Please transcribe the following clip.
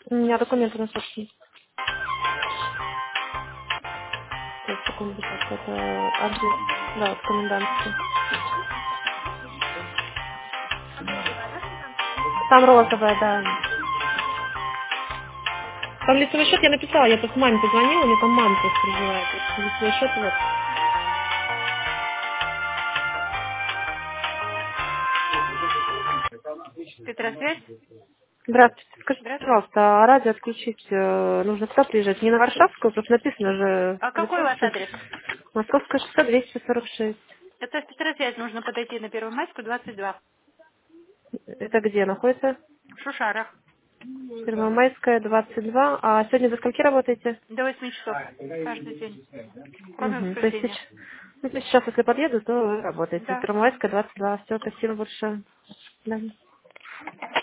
У меня документы на собственность. Так, секунду, пожалуйста, это адрес, да, вот комендантский. Там розовая, да. Там лицевой счет я написала, я просто маме позвонила, у меня там мама просто проживает. Вот лицевой счет, вот. Петросвязь? Здравствуйте. Скажите, Здравствуйте. пожалуйста, а радио отключить нужно куда приезжать? Не на Варшавскую, просто написано же А какой у вас ресурсы. адрес? Московская шоссе 246. Это в Петросвязь нужно подойти на Первомайскую, 22. Это где находится? В Шушарах. Первомайская, 22. А сегодня до скольки работаете? До 8 часов. Каждый день. Кроме Угу. То есть воскресенья. сейчас, если подъеду, то вы работаете. Да. Первомайская, 22. Все, спасибо большое. Да.